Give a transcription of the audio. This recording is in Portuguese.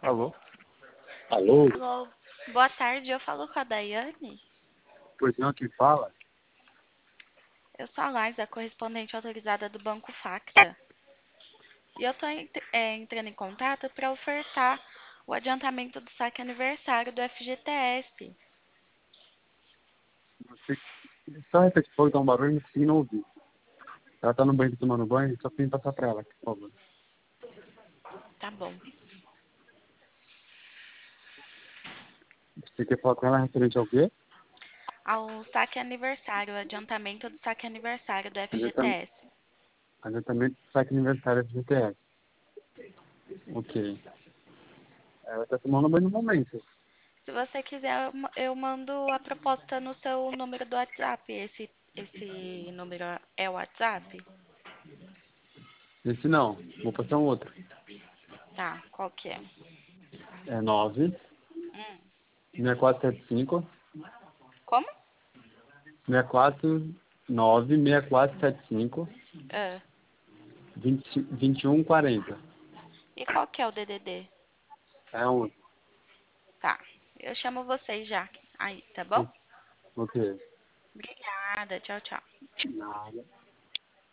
Alô? Alô? Alô, boa tarde, eu falo com a Daiane. Pois não, quem fala? Eu sou a Laís, correspondente autorizada do Banco Facta. E eu estou entrando em contato para ofertar o adiantamento do saque aniversário do FGTS. Você... Só repete, por favor, dar um barulho, não consegui não ouvir. Ela tá no banheiro tomando banho, só tem que passar pra ela, por favor. Tá bom. Você quer falar com ela referente ao quê? Ao saque aniversário, o adiantamento do saque aniversário do Adiantam- FGTS. Adiantamento do saque aniversário do GTS. Ok. Ela tá tomando banho no momento. Se você quiser, eu mando a proposta no seu número do WhatsApp. Esse número é o WhatsApp? Esse não, vou passar um outro. Tá, qual que é? É 9 Hum, 6475 como? 649 6475 Ah, 2140. e qual que é o DDD? É um. Tá. Eu chamo vocês já. Aí, tá bom? Ok. Obrigada. Tchau, tchau. Nada.